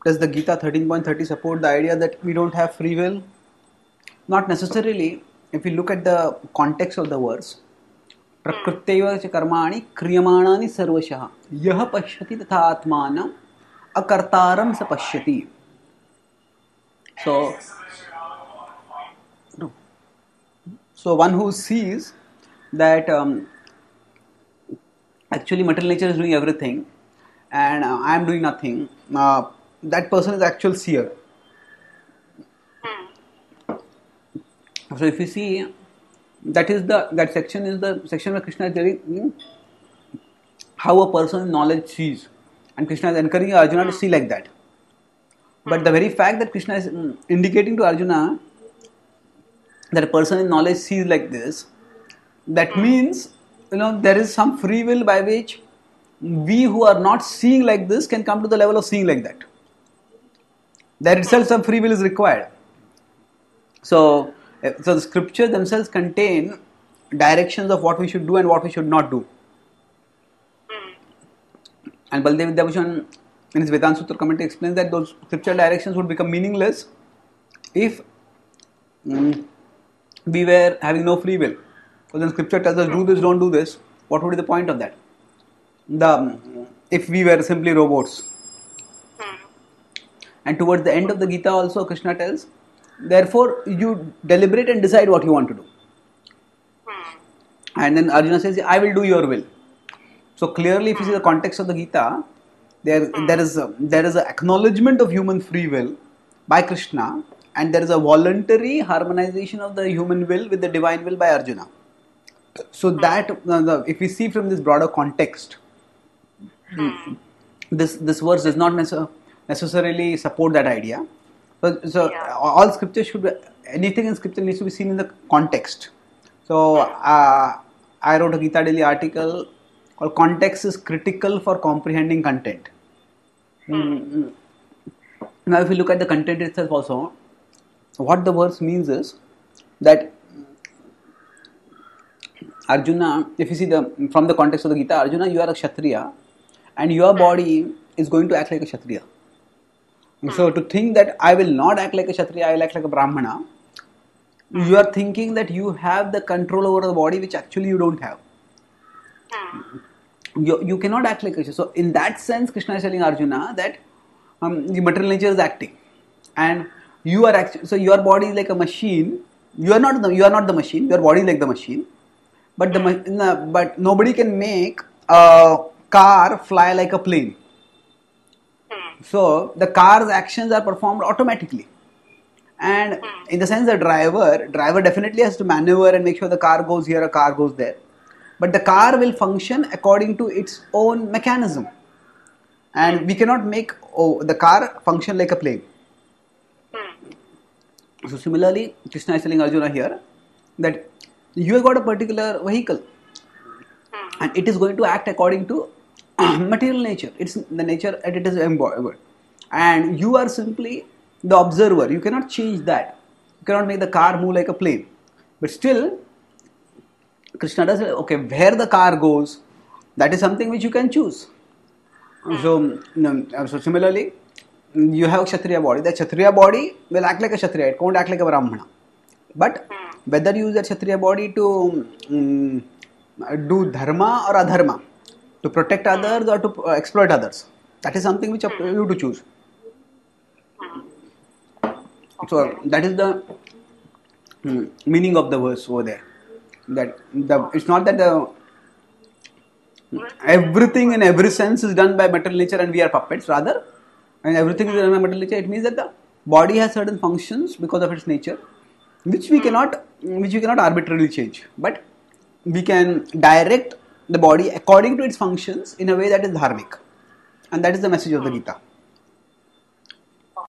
does the Gita 13.30 support the idea that we don't have free will? Not necessarily. If we look at the context of the verse, प्रकृत्यैव च कर्माणि क्रियमाणानि सर्वशः यः पश्यति तथा आत्मानं अकर्तारं स पश्यति. So one who sees that actually material nature is doing everything and I am doing nothing, that person is actual seer. So if you see, that section is the section where Krishna is telling how a person in knowledge sees, and Krishna is encouraging Arjuna to see like that. But the very fact that Krishna is indicating to Arjuna that a person in knowledge sees like this, that means there is some free will by which we who are not seeing like this can come to the level of seeing like that. There itself some free will is required. So the scriptures themselves contain directions of what we should do and what we should not do. And Baldev Vidyabhushan in his Vedanta Sutra commentary explains that those scriptural directions would become meaningless if we were having no free will. Because when scripture tells us do this, don't do this, what would be the point of that? If we were simply robots. And towards the end of the Gita also Krishna tells, therefore you deliberate and decide what you want to do. And then Arjuna says, I will do your will. So clearly if you see the context of the Gita, there is an acknowledgement of human free will by Krishna, and there is a voluntary harmonization of the human will with the divine will by Arjuna. So that if we see from this broader context, this verse does not necessarily support that idea. So all scripture anything in scripture needs to be seen in the context. So I wrote a Gita Daily article called "Context is Critical for Comprehending Content." Now if you look at the content itself also, what the verse means is that Arjuna, if you see from the context of the Gita, Arjuna, you are a Kshatriya and your body is going to act like a Kshatriya. So to think that I will not act like a Kshatriya, I will act like a Brahmana, you are thinking that you have the control over the body which actually you don't have. You cannot act like a Kshatriya. So in that sense, Krishna is telling Arjuna that the material nature is acting, and you are actually, so your body is like a machine. You are not the machine. Your body is like the machine, but but nobody can make a car fly like a plane. So the car's actions are performed automatically, and in the sense the driver definitely has to maneuver and make sure the car goes here, a car goes there, but the car will function according to its own mechanism, and we cannot make the car function like a plane. So similarly, Krishna is telling Arjuna here that you have got a particular vehicle and it is going to act according to material nature. It's the nature that it is embodied, and you are simply the observer. You cannot change that. You cannot make the car move like a plane. But still, Krishna does say, okay, where the car goes, that is something which you can choose. So similarly, you have a Kshatriya body. The Kshatriya body will act like a Kshatriya. It won't act like a Brahmana. But whether you use that Kshatriya body to do dharma or adharma, to protect others or to exploit others, that is something which you to choose. So that is the meaning of the verse over there. That it's not that everything in every sense is done by material nature and we are puppets. Rather, and everything is done by material nature, it means that the body has certain functions because of its nature, which we cannot arbitrarily change. But we can direct the body according to its functions in a way that is dharmic, and that is the message of the Gita.